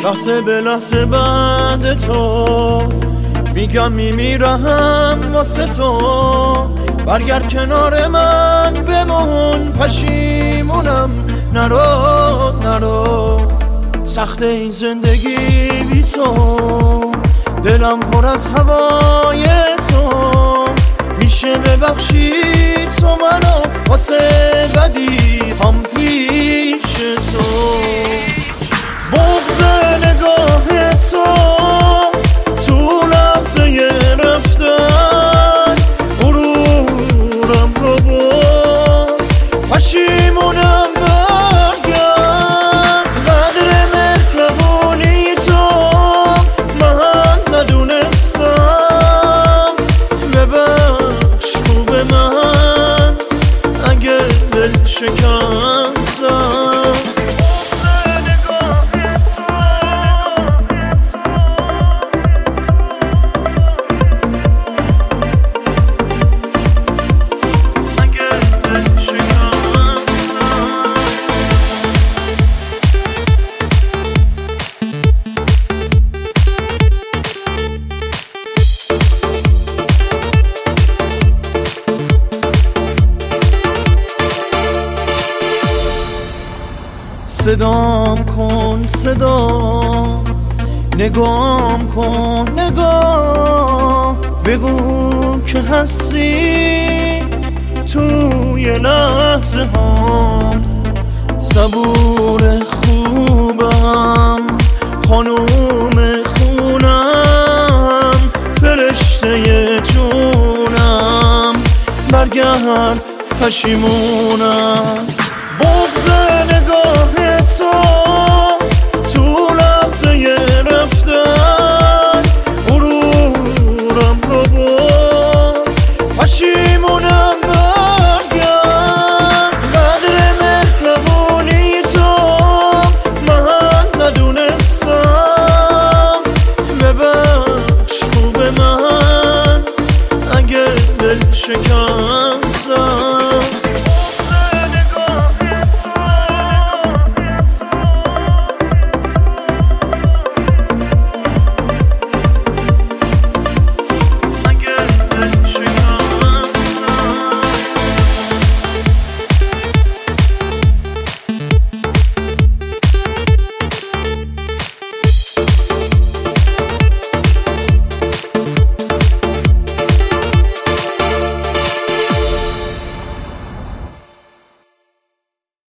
لحظه به لحظه بعد تو میگم میمیرم واسه تو. برگرد کنار من بمون، پشیمونم نرو نرو. سخت این زندگی بی تو، دلم پر از هوای تو. میشه ببخشی تو منو واسه بدی هم پیش تو. بغض نگاه تو تو لحظه رفتن غرورم رو برد، پشیمونم برگرد. قدر مهربونی تو من ندونستم، ببخش خوب من اگه دل شکستم. صدام کن صدا، نگام کن نگاه، بگو که هستی توی لحظه ها. صبور خوبم، خانوم خونم، فرشته جونم، برگرد پشیمونم.